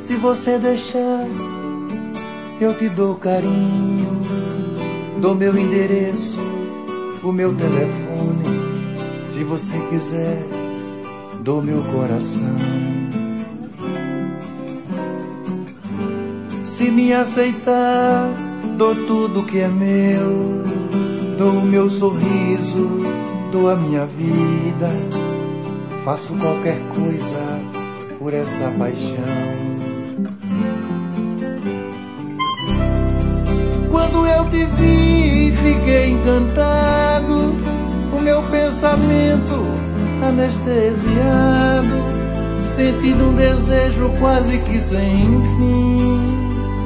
Se você deixar, eu te dou carinho, dou meu endereço, o meu telefone. Se você quiser, dou meu coração. Se me aceitar, dou tudo que é meu, dou o meu sorriso, dou a minha vida, faço qualquer coisa por essa paixão. Quando eu te vi, fiquei encantado, o meu pensamento anestesiado, sentindo um desejo quase que sem fim.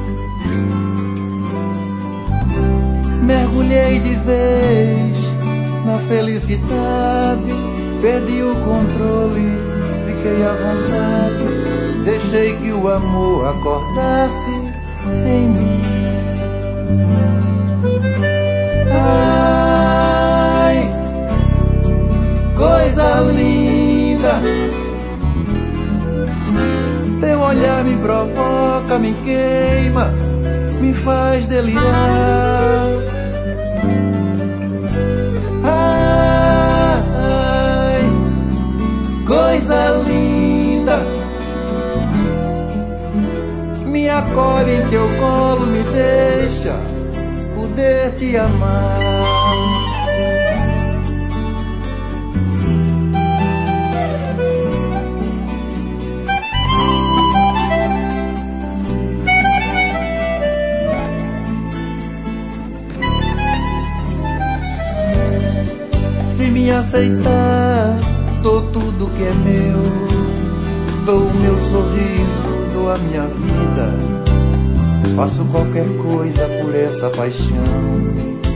Mergulhei de vez na felicidade, perdi o controle, fiquei à vontade, deixei que o amor acordasse em mim. Ai, coisa linda, teu olhar me provoca, me queima, me faz delirar. Ai, coisa linda, me acolhe em teu colo, me deixa poder te amar. Se me aceitar, dou tudo que é meu, dou o meu sorriso, dou a minha vida, faço qualquer coisa por essa paixão.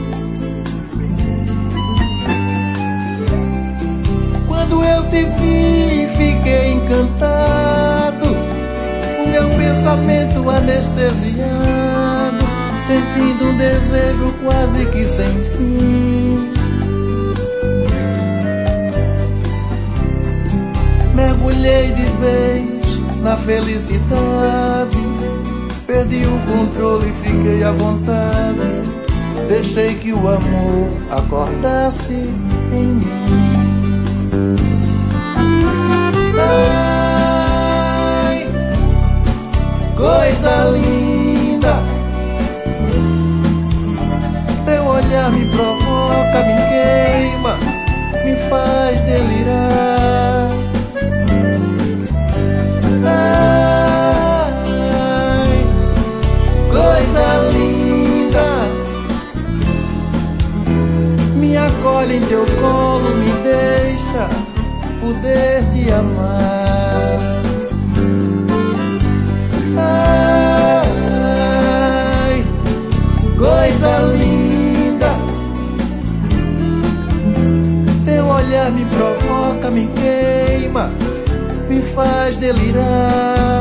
Quando eu te vi, fiquei encantado, o meu pensamento anestesiado, sentindo um desejo quase que sem fim. Mergulhei de vez na felicidade, perdi o controle e fiquei à vontade, deixei que o amor acordasse em mim. Ai, coisa linda, teu olhar me provoca, me queima, me faz delirar. Ai, coisa linda, me acolhe em teu colo, me deixa poder te amar. Ai, coisa linda, teu olhar me provoca, me queima, me faz delirar.